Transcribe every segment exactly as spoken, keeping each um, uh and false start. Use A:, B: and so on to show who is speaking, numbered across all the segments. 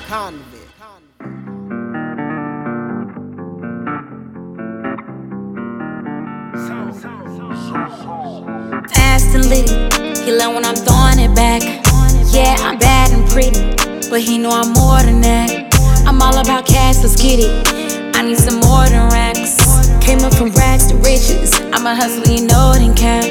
A: Fast and litty, he love when I'm throwing it back. Yeah, I'm bad and pretty, but he know I'm more than that. I'm all about cash, let's get it. I need some more than racks. Came up from rags to riches. I'm a hustler, you know it ain't cap.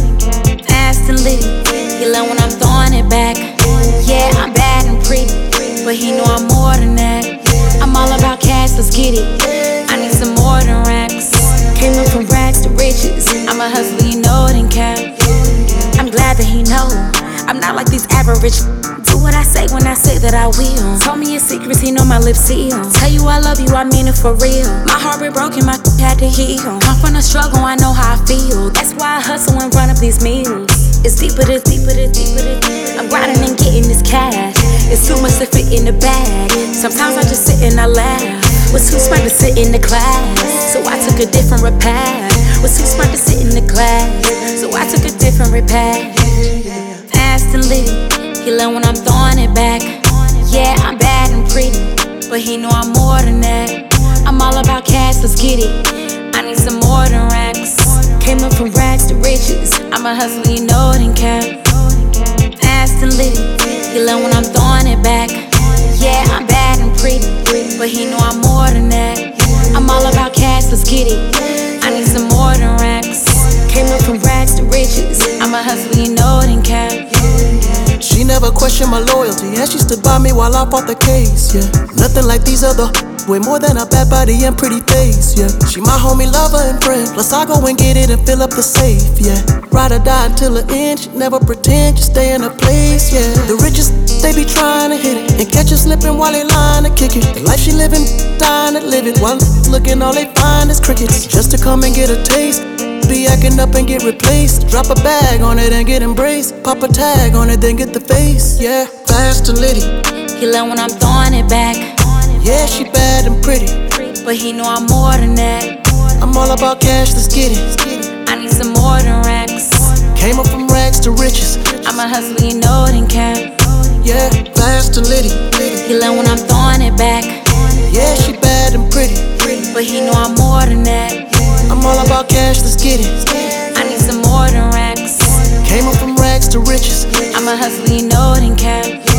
A: Fast and litty, he love when I'm throwing it back. Yeah, I'm bad and pretty, but he know I'm more than that. I'm all about cash, let's get it. I need some more than racks. Came up from rags to riches. I'm a hustler, you know it ain't cap. I'm glad that he know I'm not like these average. Do what I say when I say that I will. Told me his secrets, he know my lips seal. Tell you I love you, I mean it for real. My heart been broken, my had to heal. Come from the struggle, I know how I feel. That's why I hustle and run up these meals. It's deeper, it's deeper, it's deeper, it's deeper. I'm grinding and getting this cash. It's too much to fit in the bag. Sometimes I just sit and I laugh. Was too smart to sit in the class, so I took a different path. Was too smart to sit in the class, so I took a different path. Fast and litty, he love when I'm throwing it back. Yeah, I'm bad and pretty, but he know I'm more than that. I'm all about cash, let's get it. I need some more than racks. Came up from rags to riches. I'm a hustler, you know it ain't cap. Fast and litty, he love when I'm throwing it back. Yeah, I'm bad and pretty, but he know I'm more than that. I'm all about cash, let's get it. I need some more than racks. Came up from rags to riches. I'm a hustler, you know it ain't cap.
B: She never questioned my loyalty, and she stood by me while I fought the case, yeah. Nothing like these other way more than a bad body and pretty face, yeah. She my homie, lover, and friend. Plus I go and get it and fill up the safe, yeah. Ride or die until the end, she never pretend, just stay in her place, yeah. The richest, they be trying to hit it and catch her slipping while they lying to kick it. The life she living, dying to live it, while looking all they find is crickets. Just to come and get a taste, be acting up and get replaced. Drop a bag on it and get embraced. Pop a tag on it, then get the face, yeah. Fast and litty,
A: he love when I'm throwing it back.
B: yeah, she bad and pretty,
A: but he know I'm more than that.
B: I'm all about cash, let's get it.
A: I need some more than racks.
B: Came up from rags to riches.
A: I'm a hustler, you know it ain't cap.
B: Yeah, fast and litty,
A: he love when I'm throwing it back.
B: yeah, she bad and pretty,
A: but he know I'm more than that.
B: I'm all about cash, let's get it.
A: I need some more than racks.
B: Came up from rags to riches.
A: I'm a hustler, you know it ain't cap.